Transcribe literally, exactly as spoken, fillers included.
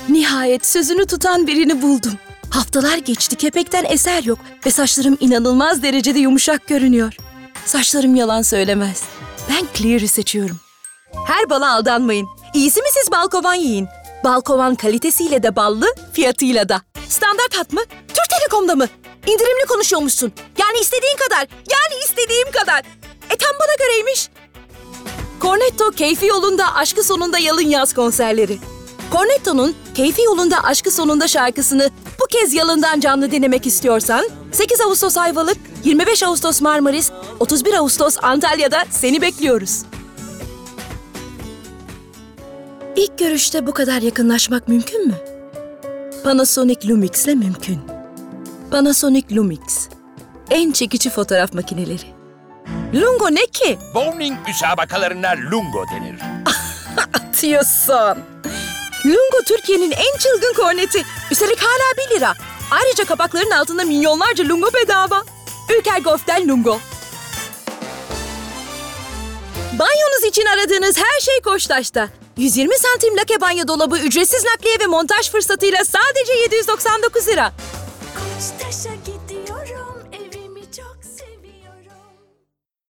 Nihayet sözünü tutan birini buldum. Haftalar geçti, kepekten eser yok ve saçlarım inanılmaz derecede yumuşak görünüyor. Saçlarım yalan söylemez. Ben Clear'ı seçiyorum. Her bala aldanmayın. İyisi mi siz balkovan yiyin? Balkovan kalitesiyle de ballı, fiyatıyla da. Standart hat mı? Türk Telekom'da mı? İndirimli konuşuyormuşsun. Yani istediğin kadar. Yani istediğim kadar. E tam bana göreymiş. Cornetto keyfi yolunda, aşkı sonunda yalın yaz konserleri. Cornetto'nun Keyfi Yolunda Aşkı Sonunda şarkısını bu kez yalından canlı dinlemek istiyorsan sekiz Ağustos Ayvalık, yirmi beş Ağustos Marmaris, otuz bir Ağustos Antalya'da seni bekliyoruz. İlk görüşte bu kadar yakınlaşmak mümkün mü? Panasonic Lumix'le mümkün. Panasonic Lumix. En çekici fotoğraf makineleri. Lungo ne ki? Bowling müsabakalarına lungo denir. Atıyorsun. Lungo Türkiye'nin en çılgın korneti. Üstelik hala bir lira. Ayrıca kapakların altında milyonlarca lungo bedava. Ülker Golf'ten Lungo. Banyonuz için aradığınız her şey Koçtaş'ta. yüz yirmi santim lake banyo dolabı ücretsiz nakliye ve montaj fırsatıyla sadece yedi yüz doksan dokuz lira. Koçtaş'a